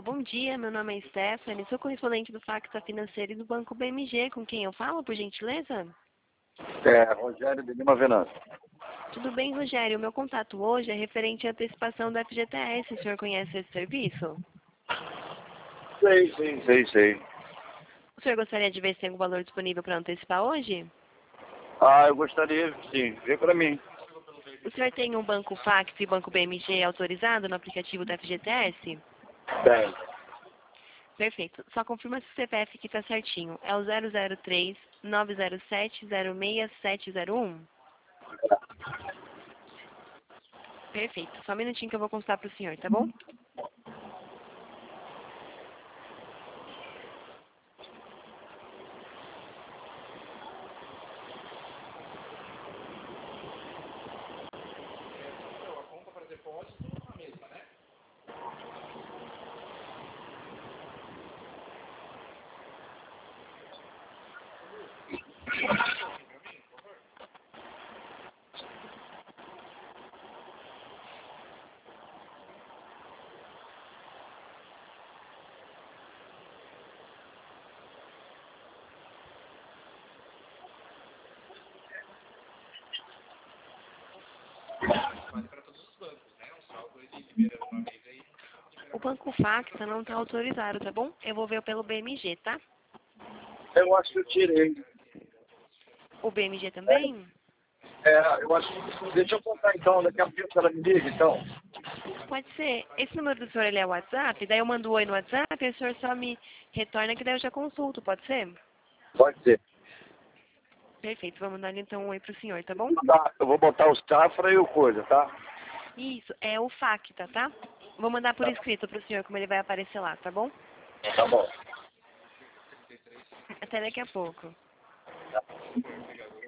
bom dia. Meu nome é Stephanie, sou correspondente do Facta Financeiro e do Banco BMG. Com quem eu falo, por gentileza? Rogério de Lima Venâncio. Tudo bem, Rogério? O meu contato hoje é referente à antecipação do FGTS. O senhor conhece esse serviço? Sei. O senhor gostaria de ver se tem algum valor disponível para antecipar hoje? Ah, eu gostaria, sim. Vê pra mim. O senhor tem um banco Facta e banco BMG autorizado no aplicativo do FGTS? Bem. Perfeito. Só confirma se o CPF aqui está certinho. É o 003-907-06-701? Perfeito. Só um minutinho que eu vou consultar para o senhor, tá bom? O banco Facta não está autorizado, tá bom? Eu vou ver pelo BMG, tá? Eu acho que eu tirei. O BMG também? Eu acho que... Deixa eu contar então, daqui a pouco ela me liga, então. Pode ser. Esse número do senhor ele é o WhatsApp? Daí eu mando um oi no WhatsApp e o senhor só me retorna que daí eu já consulto, pode ser? Pode ser. Perfeito. Vou mandar então um oi pro senhor, tá bom? Tá, eu vou botar os Safra e o coisa, tá? Isso, é o Facta, tá? Vou mandar por escrito pro senhor como ele vai aparecer lá, tá bom? Tá bom. Até daqui a pouco.